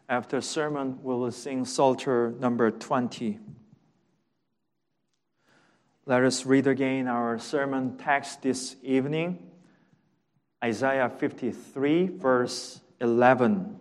After sermon, we will sing Psalter number 20. Let us read again our sermon text this evening, Isaiah 53, verse 11.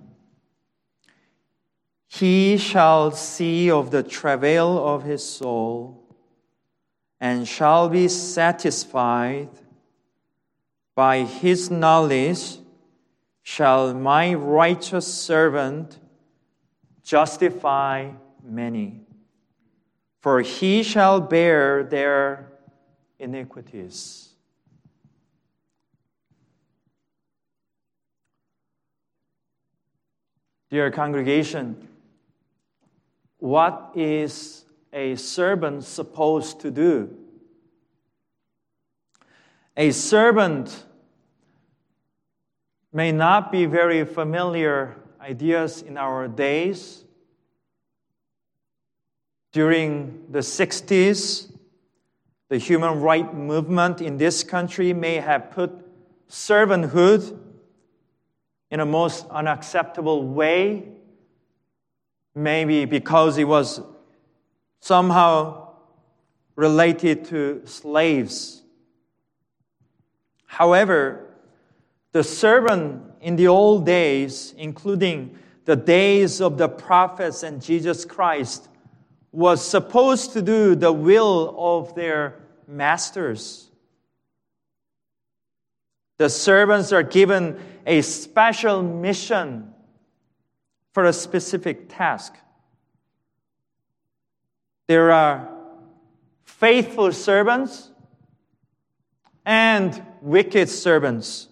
He shall see of the travail of his soul, and shall be satisfied. By his knowledge shall my righteous servant justify many, for he shall bear their iniquities. Dear congregation, what is a servant supposed to do? A servant may not be very familiar ideas in our days. During the 60s, the human rights movement in this country may have put servanthood in a most unacceptable way, maybe because it was somehow related to slaves. However, the servant in the old days, including the days of the prophets and Jesus Christ, was supposed to do the will of their masters. The servants are given a special mission for a specific task. There are faithful servants and wicked servants.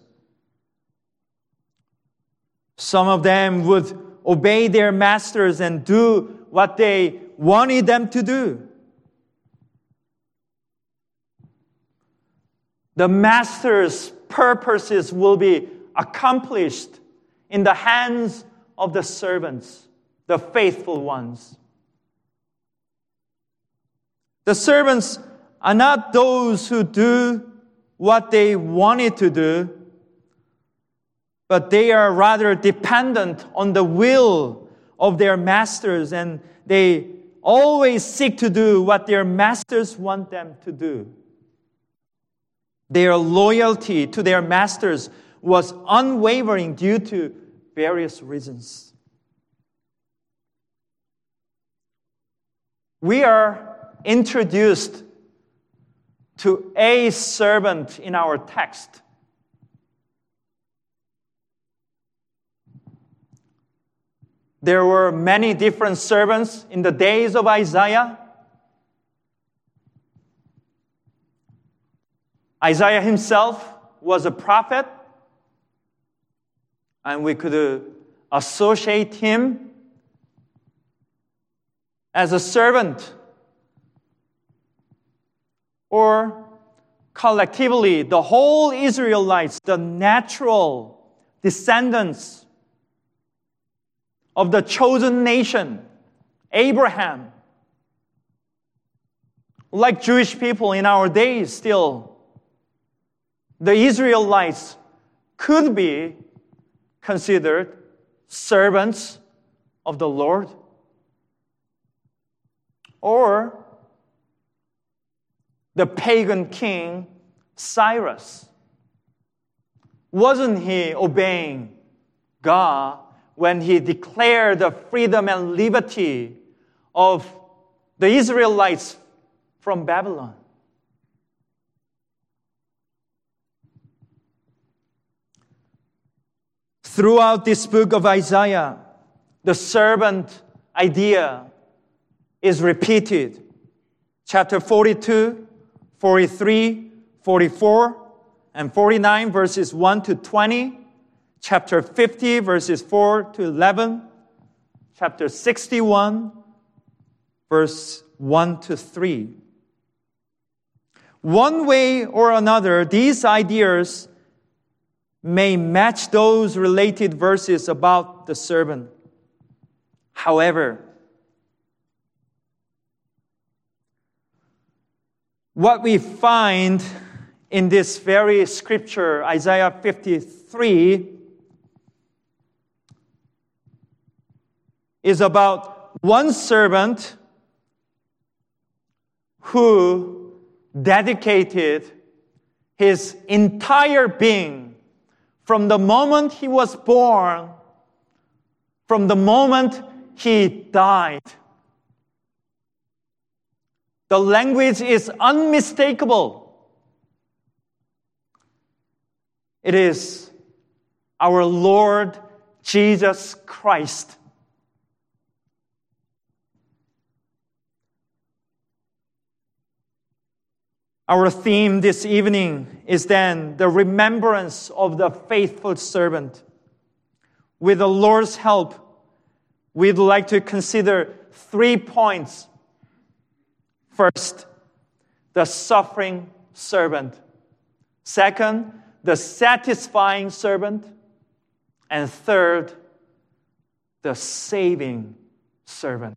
Some of them would obey their masters and do what they wanted them to do. The master's purposes will be accomplished in the hands of the servants, the faithful ones. The servants are not those who do what they wanted to do, but they are rather dependent on the will of their masters, and they always seek to do what their masters want them to do. Their loyalty to their masters was unwavering due to various reasons. We are introduced to a servant in our text. There were many different servants in the days of Isaiah. Isaiah himself was a prophet, and we could associate him as a servant, or collectively, the whole Israelites, the natural descendants of the chosen nation, Abraham. Like Jewish people in our days still, the Israelites could be considered servants of the Lord. Or the pagan king Cyrus. Wasn't he obeying God when he declared the freedom and liberty of the Israelites from Babylon? Throughout this book of Isaiah, the servant idea is repeated. Chapter 42, 43, 44, and 49, verses 1 to 20. Chapter 50, verses 4 to 11. Chapter 61, verse 1 to 3. One way or another, these ideas may match those related verses about the servant. However, what we find in this very scripture, Isaiah 53, is about one servant who dedicated his entire being from the moment he was born, from the moment he died. The language is unmistakable. It is our Lord Jesus Christ. Our theme this evening is then the remembrance of the faithful servant. With the Lord's help, we'd like to consider 3 points. First, the suffering servant. Second, the satisfying servant. And third, the saving servant.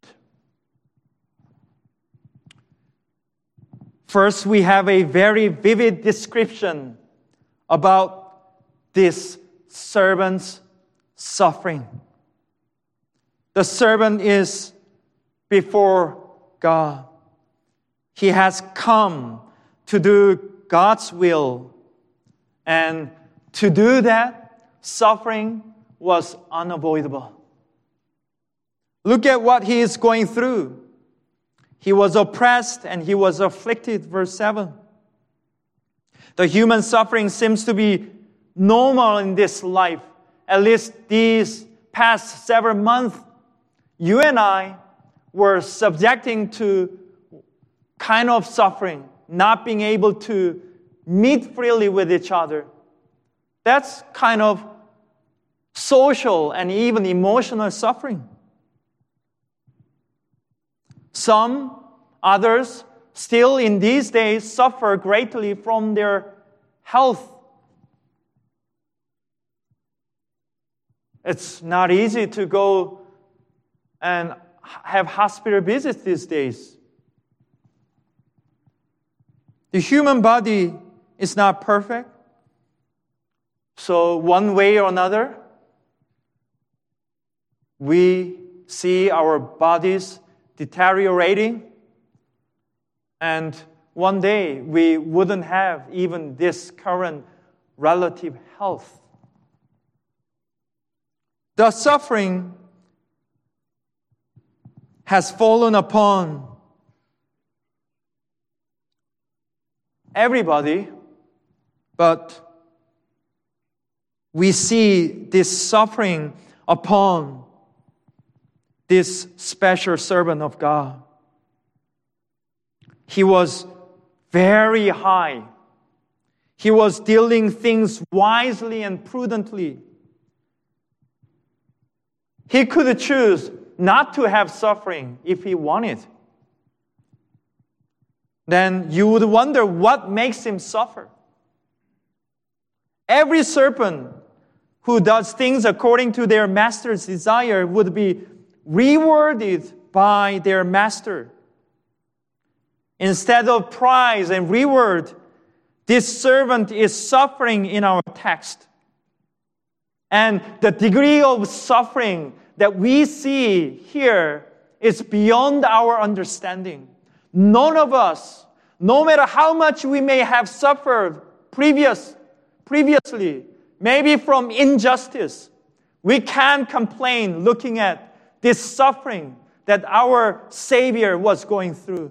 First, we have a very vivid description about this servant's suffering. The servant is before God. He has come to do God's will. And to do that, suffering was unavoidable. Look at what he is going through. He was oppressed and he was afflicted, verse 7. The human suffering seems to be normal in this life. At least these past several months, you and I were subjecting to kind of suffering, not being able to meet freely with each other. That's kind of social and even emotional suffering. Some others still in these days suffer greatly from their health. It's not easy to go and have hospital visits these days. The human body is not perfect. So one way or another, we see our bodies deteriorating, and one day we wouldn't have even this current relative health. The suffering has fallen upon everybody, but we see this suffering upon this special servant of God. He was very high. He was dealing things wisely and prudently. He could choose not to have suffering if he wanted. Then you would wonder what makes him suffer. Every servant who does things according to their master's desire would be rewarded by their master. Instead of prize and reward, this servant is suffering in our text. And the degree of suffering that we see here is beyond our understanding. None of us, no matter how much we may have suffered previously, maybe from injustice, we can't complain looking at this suffering that our Savior was going through.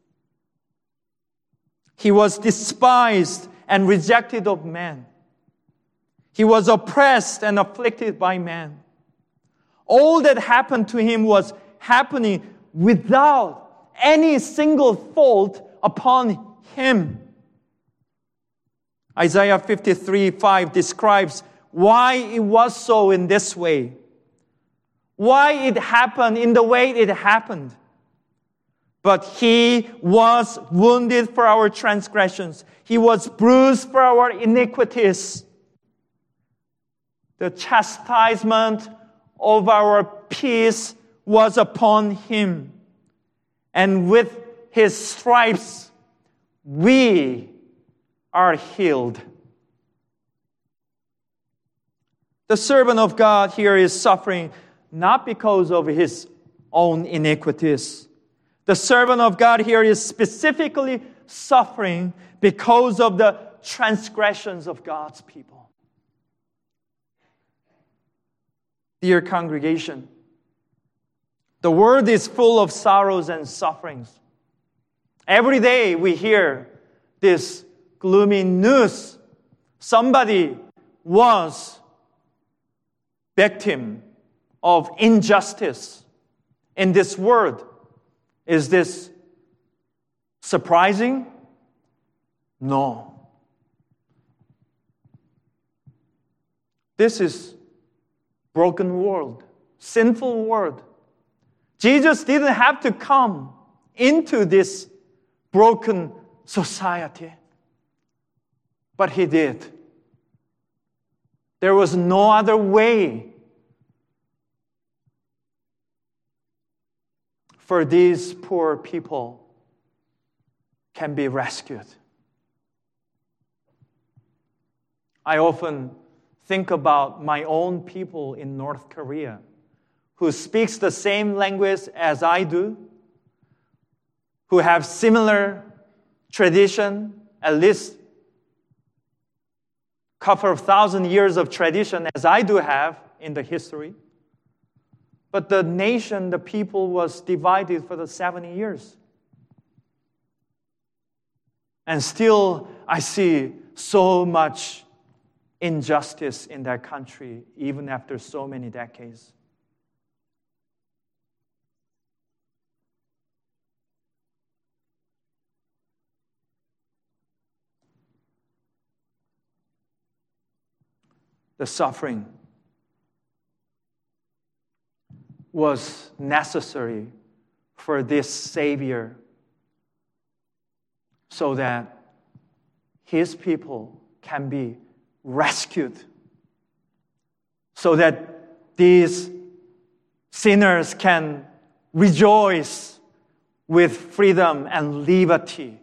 He was despised and rejected of man. He was oppressed and afflicted by man. All that happened to him was happening without any single fault upon him. Isaiah 53:5 describes why it was so in this way. Why it happened in the way it happened. But he was wounded for our transgressions. He was bruised for our iniquities. The chastisement of our peace was upon him. And with his stripes, we are healed. The servant of God here is suffering not because of his own iniquities. The servant of God here is specifically suffering because of the transgressions of God's people. Dear congregation, the world is full of sorrows and sufferings. Every day we hear this gloomy news. Somebody was victim of injustice in this world. Is this surprising? No. This is broken world, sinful world. Jesus didn't have to come into this broken society, but he did. There was no other way for these poor people can be rescued. I often think about my own people in North Korea who speaks the same language as I do, who have similar tradition, at least a couple of thousand years of tradition as I do have in the history. But the nation, the people was divided for the 70 years. And still I see so much injustice in that country, even after so many decades. The suffering was necessary for this Savior so that his people can be rescued, so that these sinners can rejoice with freedom and liberty.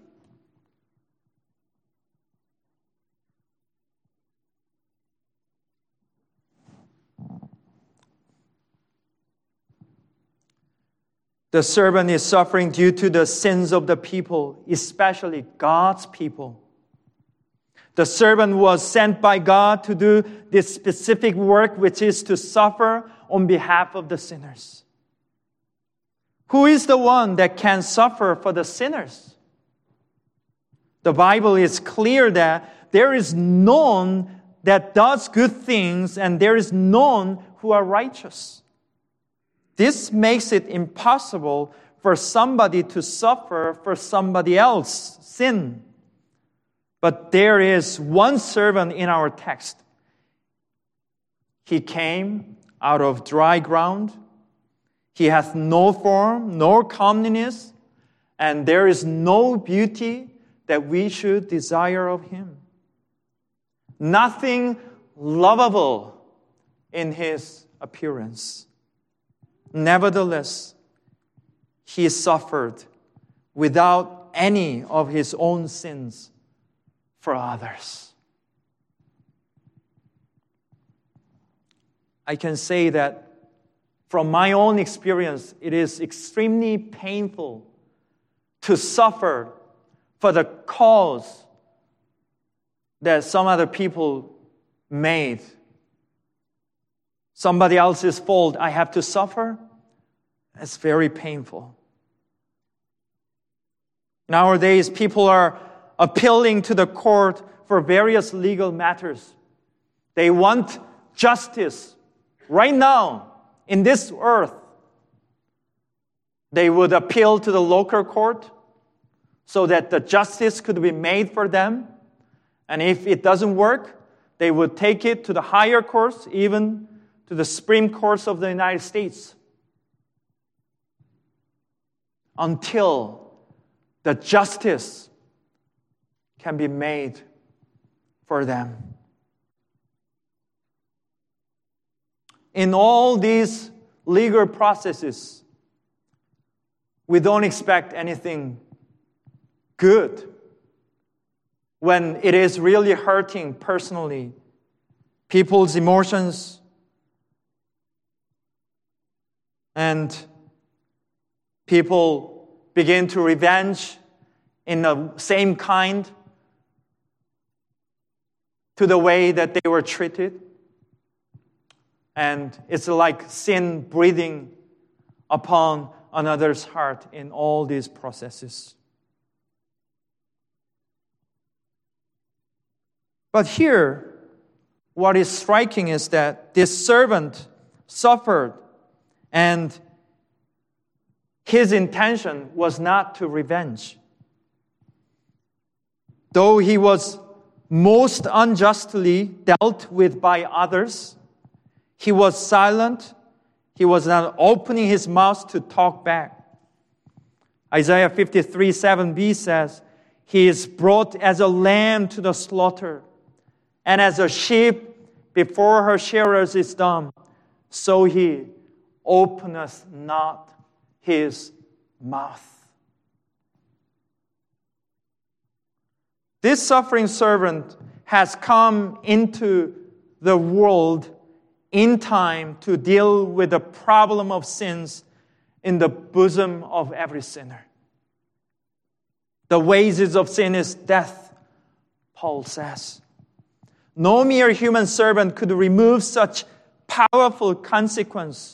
The servant is suffering due to the sins of the people, especially God's people. The servant was sent by God to do this specific work, which is to suffer on behalf of the sinners. Who is the one that can suffer for the sinners? The Bible is clear that there is none that does good things, and there is none who are righteous. This makes it impossible for somebody to suffer for somebody else's sin. But there is one servant in our text. He came out of dry ground. He hath no form, nor comeliness, and there is no beauty that we should desire of him. Nothing lovable in his appearance. Nevertheless, he suffered without any of his own sins for others. I can say that from my own experience, it is extremely painful to suffer for the cause that some other people made. Somebody else's fault, I have to suffer. It's very painful. Nowadays, people are appealing to the court for various legal matters. They want justice right now in this earth. They would appeal to the local court so that the justice could be made for them. And if it doesn't work, they would take it to the higher courts, even to the Supreme Court of the United States, until the justice can be made for them. In all these legal processes, we don't expect anything good when it is really hurting personally people's emotions. And people begin to revenge in the same kind to the way that they were treated. And it's like sin breathing upon another's heart in all these processes. But here, what is striking is that this servant suffered, and his intention was not to revenge. Though he was most unjustly dealt with by others, he was silent. He was not opening his mouth to talk back. Isaiah 53:7b says, "He is brought as a lamb to the slaughter, and as a sheep before her shearers is dumb, so he openeth not his mouth." This suffering servant has come into the world in time to deal with the problem of sins in the bosom of every sinner. The wages of sin is death, Paul says. No mere human servant could remove such powerful consequence.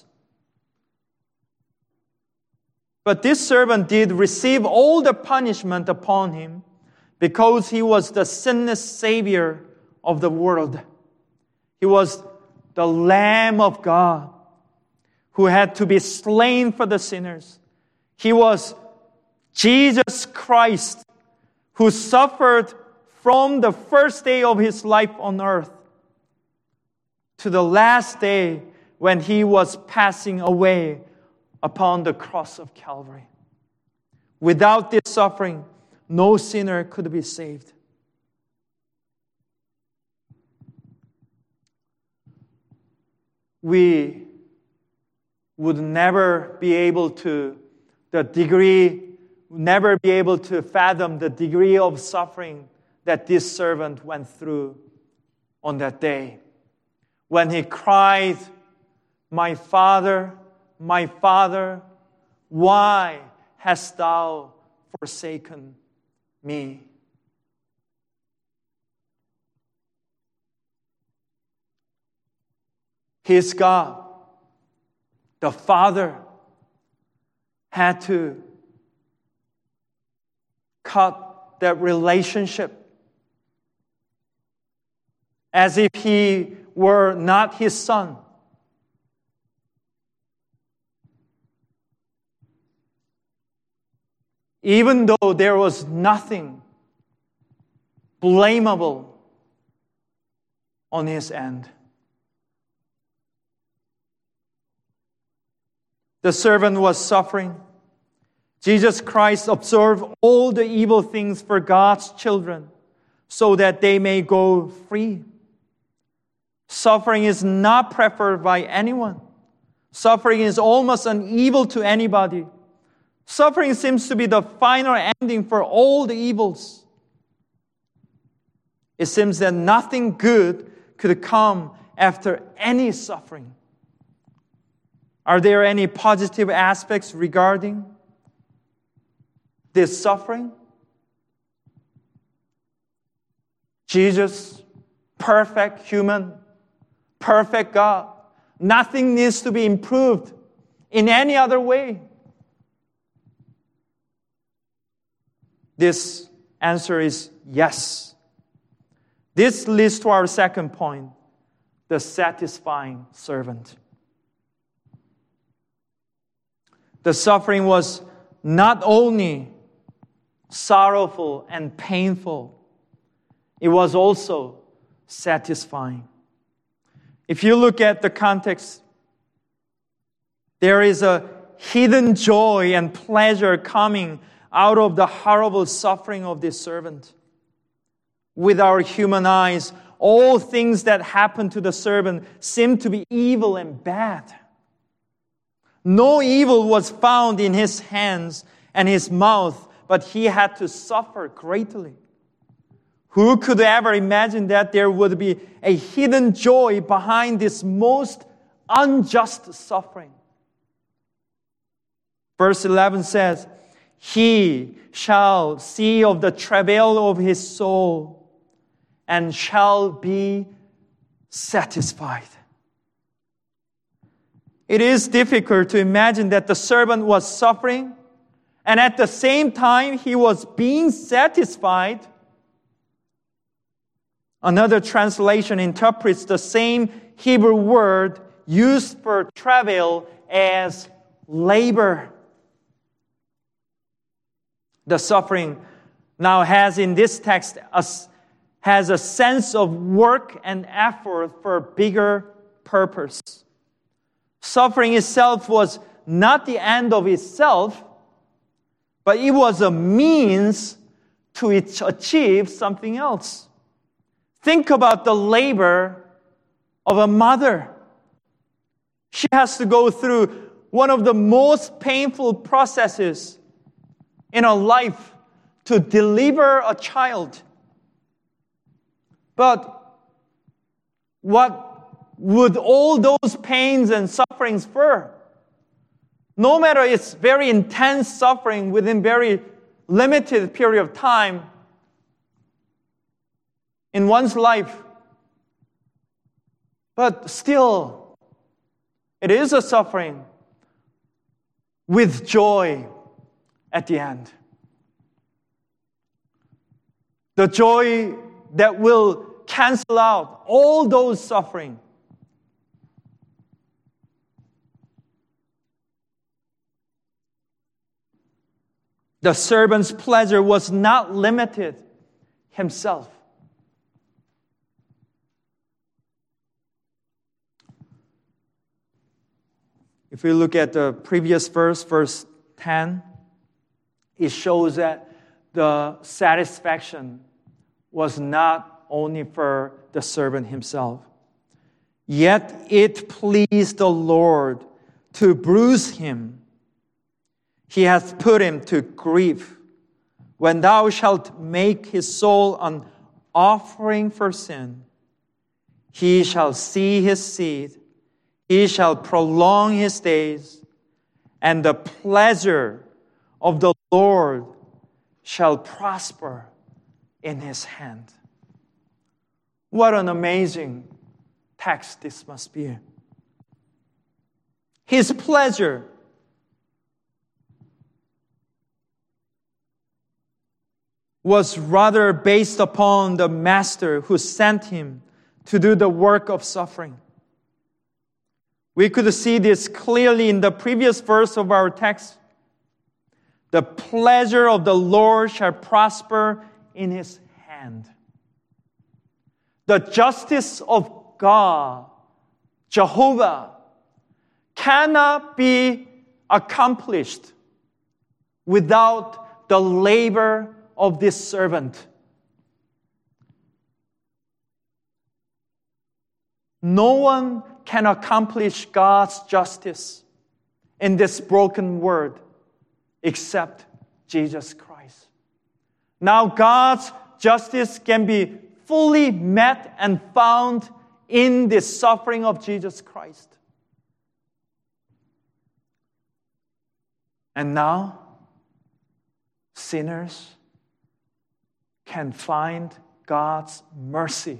But this servant did receive all the punishment upon him because he was the sinless Savior of the world. He was the Lamb of God who had to be slain for the sinners. He was Jesus Christ who suffered from the first day of his life on earth to the last day when he was passing away upon the cross of Calvary. Without this suffering, no sinner could be saved. We would never be able to fathom the degree of suffering that this servant went through on that day. When he cried, my Father, why hast thou forsaken me?" His God, the Father, had to cut that relationship as if he were not his son. Even though there was nothing blamable on his end. The servant was suffering. Jesus Christ absorbed all the evil things for God's children so that they may go free. Suffering is not preferred by anyone. Suffering is almost an evil to anybody. Suffering seems to be the final ending for all the evils. It seems that nothing good could come after any suffering. Are there any positive aspects regarding this suffering? Jesus, perfect human, perfect God. Nothing needs to be improved in any other way. This answer is yes. This leads to our second point, the satisfying servant. The suffering was not only sorrowful and painful, it was also satisfying. If you look at the context, there is a hidden joy and pleasure coming out of the horrible suffering of this servant. With our human eyes, all things that happened to the servant seem to be evil and bad. No evil was found in his hands and his mouth, but he had to suffer greatly. Who could ever imagine that there would be a hidden joy behind this most unjust suffering? Verse 11 says, He shall see of the travail of his soul and shall be satisfied. It is difficult to imagine that the servant was suffering and at the same time he was being satisfied. Another translation interprets the same Hebrew word used for travail as labor. The suffering now has in this text has a sense of work and effort for a bigger purpose. Suffering itself was not the end of itself, but it was a means to achieve something else. Think about the labor of a mother. She has to go through one of the most painful processes in her life to deliver a child. But what would all those pains and sufferings for? No matter it's very intense suffering within very limited period of time in one's life, but still, it is a suffering with joy at the end. The joy that will cancel out all those suffering. The servant's pleasure was not limited himself. If we look at the previous verse, verse 10, it shows that the satisfaction was not only for the servant himself. Yet it pleased the Lord to bruise him. He hath put him to grief. When thou shalt make his soul an offering for sin, he shall see his seed, he shall prolong his days, and the pleasure of the Lord shall prosper in his hand. What an amazing text this must be. His pleasure was rather based upon the master who sent him to do the work of suffering. We could see this clearly in the previous verse of our text. The pleasure of the Lord shall prosper in his hand. The justice of God, Jehovah, cannot be accomplished without the labor of this servant. No one can accomplish God's justice in this broken world except Jesus Christ. Now God's justice can be fully met and found in the suffering of Jesus Christ. And now, sinners can find God's mercy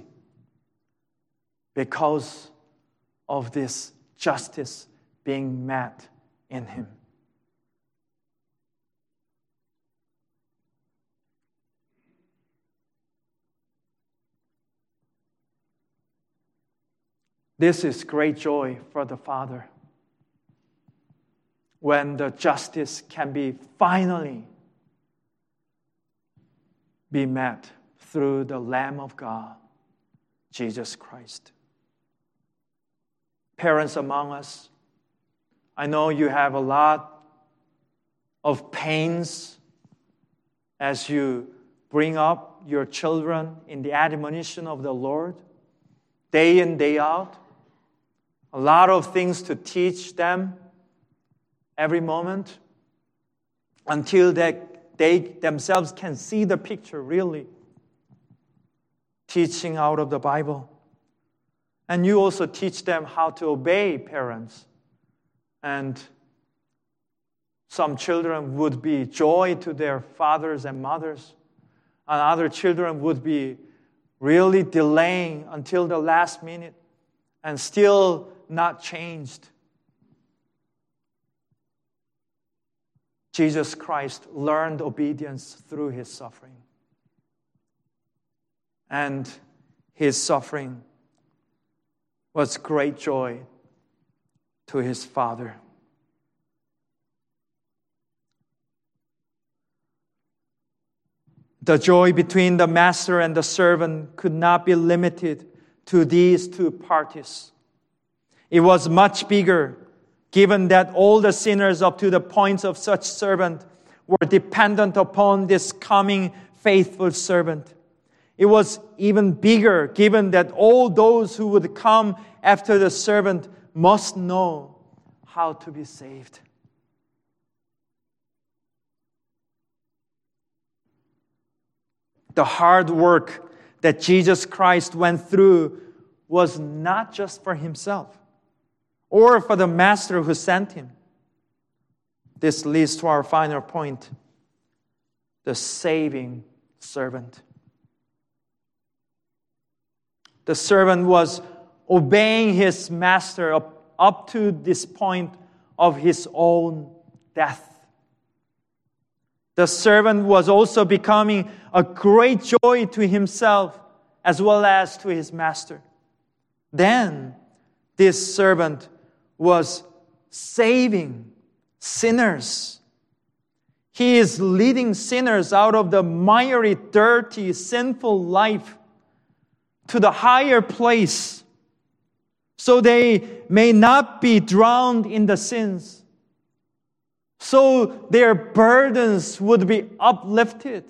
because of this justice being met in him. This is great joy for the Father when the justice can be finally be met through the Lamb of God, Jesus Christ. Parents among us, I know you have a lot of pains as you bring up your children in the admonition of the Lord, day in, day out. A lot of things to teach them every moment until they themselves can see the picture really. Teaching out of the Bible. And you also teach them how to obey parents. And Some children would be joy to their fathers and mothers, and other children would be really delaying until the last minute and still not changed. Jesus Christ learned obedience through his suffering. And his suffering was great joy to his Father. The joy between the master and the servant could not be limited to these two parties. It was much bigger, given that all the sinners up to the point of such servant were dependent upon this coming faithful servant. It was even bigger, given that all those who would come after the servant must know how to be saved. The hard work that Jesus Christ went through was not just for himself or for the master who sent him. This leads to our final point, the saving servant. The servant was obeying his master up to this point of his own death. The servant was also becoming a great joy to himself as well as to his master. Then this servant was saving sinners. He is leading sinners out of the miry, dirty, sinful life to the higher place so they may not be drowned in the sins. So their burdens would be uplifted.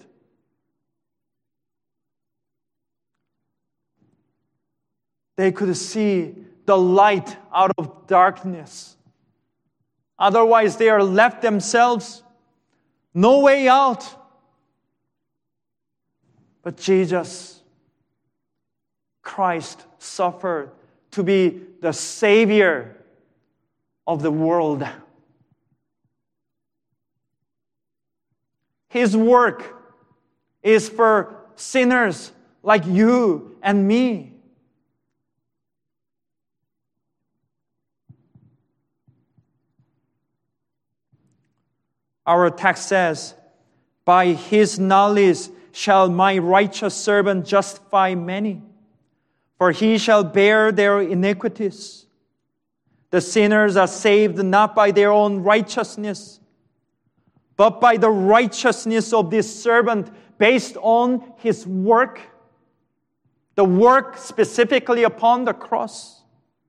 They could see the light out of darkness. Otherwise, they are left themselves, no way out. But Jesus Christ suffered to be the Savior of the world. His work is for sinners like you and me. Our text says, "By his knowledge shall my righteous servant justify many, for he shall bear their iniquities. The sinners are saved not by their own righteousness, but by the righteousness of this servant based on his work, the work specifically upon the cross."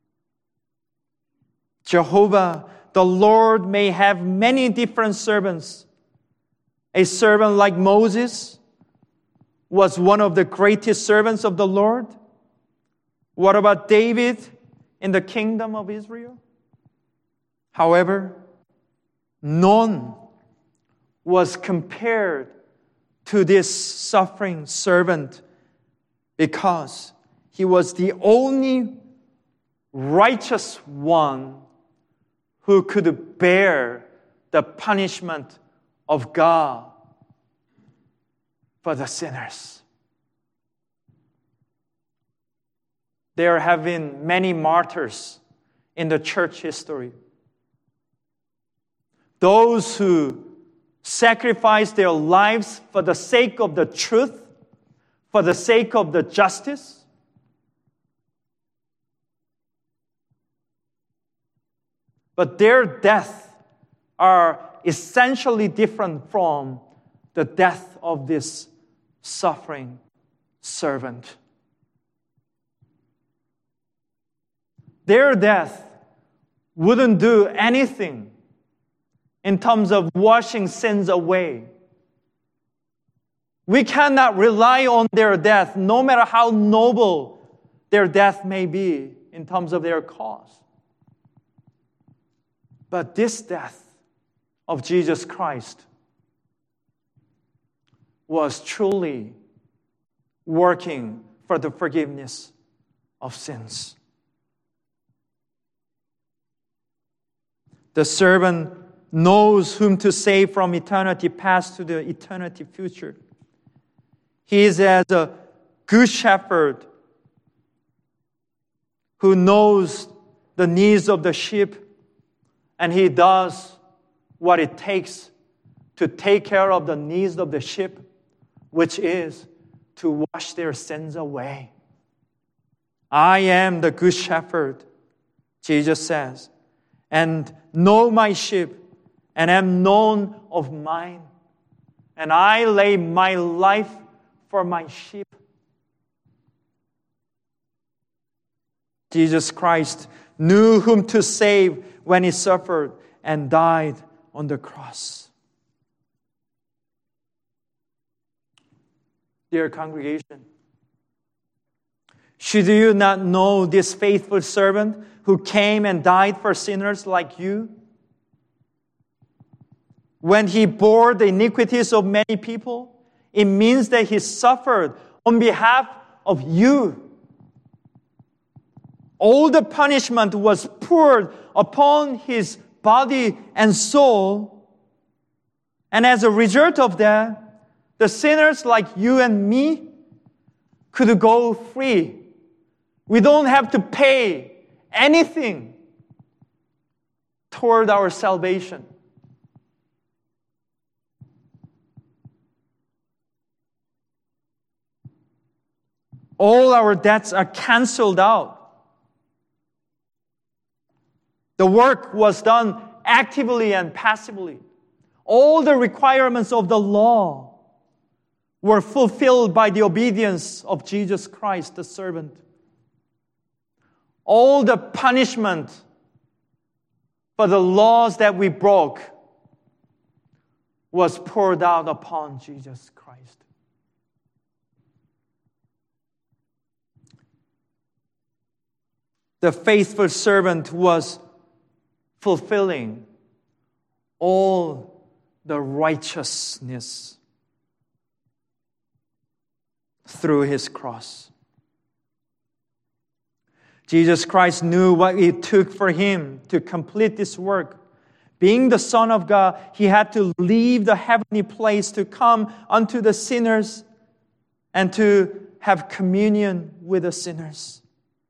Jehovah, the Lord, may have many different servants. A servant like Moses was one of the greatest servants of the Lord. What about David in the kingdom of Israel? However, none was compared to this suffering servant because he was the only righteous one who could bear the punishment of God for the sinners. There have been many martyrs in the church history. Those who sacrificed their lives for the sake of the truth, for the sake of the justice. But their deaths are essentially different from the death of this suffering servant. Their death wouldn't do anything in terms of washing sins away. We cannot rely on their death, no matter how noble their death may be in terms of their cause. But this death of Jesus Christ was truly working for the forgiveness of sins. The servant knows whom to save from eternity past to the eternity future. He is as a good shepherd who knows the needs of the sheep, and he does what it takes to take care of the needs of the sheep, which is to wash their sins away. I am the good shepherd, Jesus says, and know my sheep, and am known of mine. And I lay my life for my sheep. Jesus Christ knew whom to save when he suffered and died on the cross. Dear congregation, should you not know this faithful servant who came and died for sinners like you? When he bore the iniquities of many people, it means that he suffered on behalf of you. All the punishment was poured upon his body and soul. And as a result of that, the sinners like you and me could go free. We don't have to pay anything toward our salvation. All our debts are canceled out. The work was done actively and passively. All the requirements of the law were fulfilled by the obedience of Jesus Christ, the servant. All the punishment for the laws that we broke was poured out upon Jesus Christ. The faithful servant was fulfilling all the righteousness through his cross. Jesus Christ knew what it took for him to complete this work. Being the Son of God, he had to leave the heavenly place to come unto the sinners and to have communion with the sinners.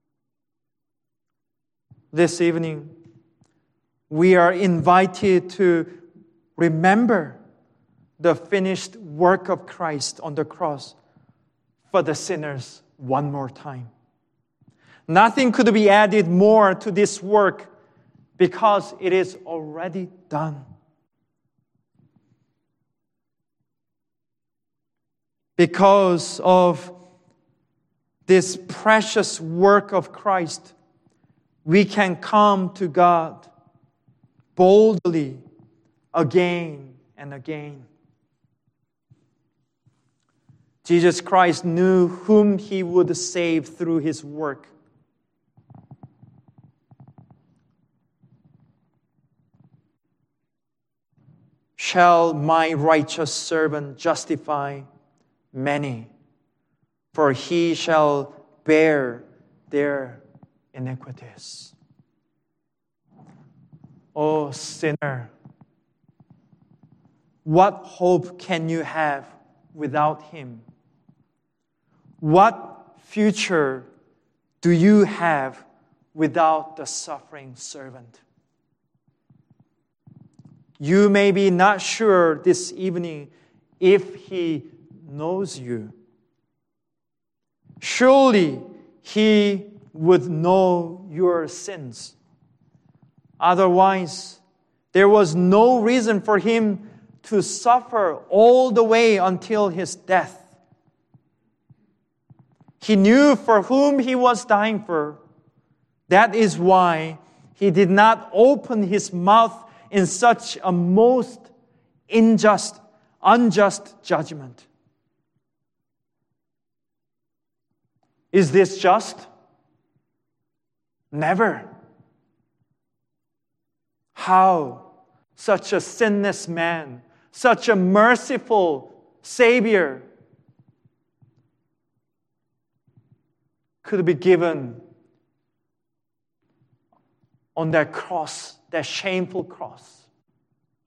This evening, we are invited to remember the finished work of Christ on the cross for the sinners one more time. Nothing could be added more to this work because it is already done. Because of this precious work of Christ, we can come to God boldly again and again. Jesus Christ knew whom he would save through his work. Shall my righteous servant justify many? For he shall bear their iniquities. O sinner, what hope can you have without him? What future do you have without the suffering servant? You may be not sure this evening if he knows you. Surely he would know your sins. Otherwise, there was no reason for him to suffer all the way until his death. He knew for whom he was dying for. That is why he did not open his mouth in such a most unjust judgment. Is this just? Never. How such a sinless man, such a merciful Savior could be given on that cross, that shameful cross?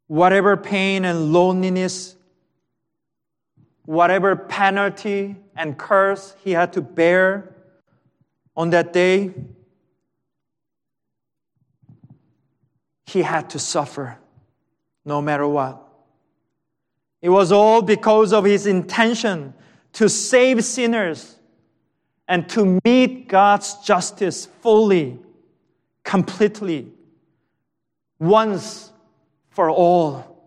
whatever pain and loneliness, whatever penalty and curse he had to bear on that day, he had to suffer no matter what. It was all because of his intention to save sinners and to meet God's justice fully, completely, once for all.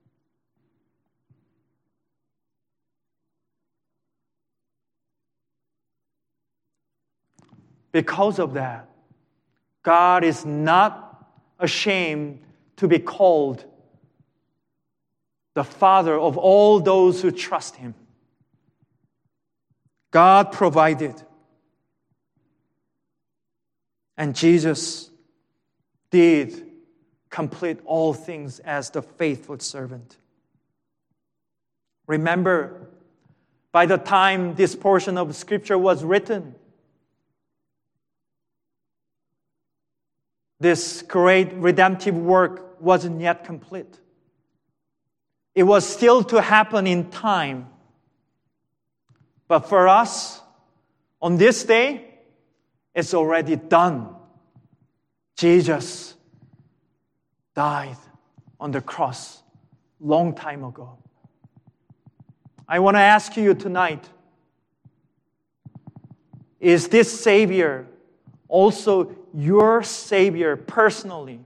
Because of that, God is not ashamed to be called the Father of all those who trust Him. God provided. And Jesus did complete all things as the faithful servant. Remember, by the time this portion of Scripture was written, this great redemptive work wasn't yet complete. It was still to happen in time. But for us, on this day, it's already done. Jesus died on the cross long time ago. I want to ask you tonight, is this Savior also your Savior personally?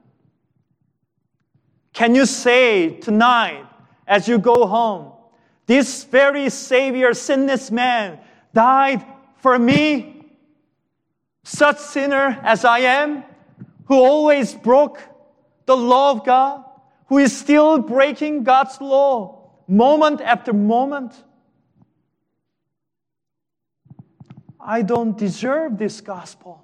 Can you say tonight, as you go home, this very Savior, sinless man, died for me, such sinner as I am, who always broke the law of God, who is still breaking God's law moment after moment. I don't deserve this gospel.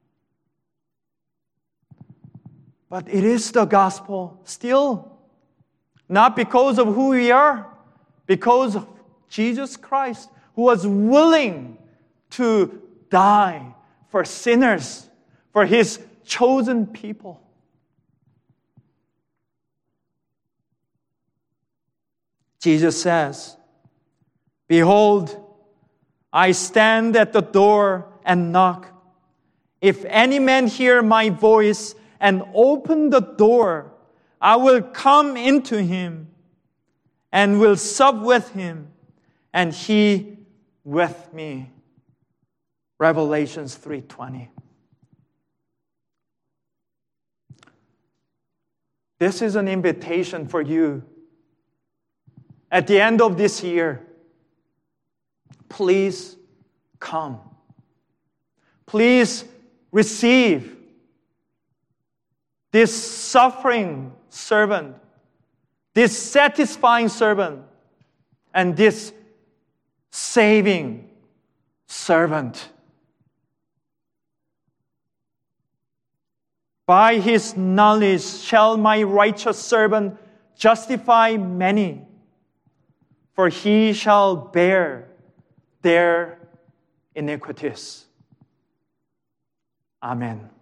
But it is the gospel still, not because of who we are, because of Jesus Christ, who was willing to die for sinners, for His chosen people. Jesus says, "Behold, I stand at the door and knock. If any man hear my voice and open the door, I will come into him and will sup with him, and he with me." Revelations 3:20. This is an invitation for you. At the end of this year, please come. Please receive this suffering servant, this satisfying servant, and this saving servant. By his knowledge shall my righteous servant justify many, for he shall bear their iniquities. Amen.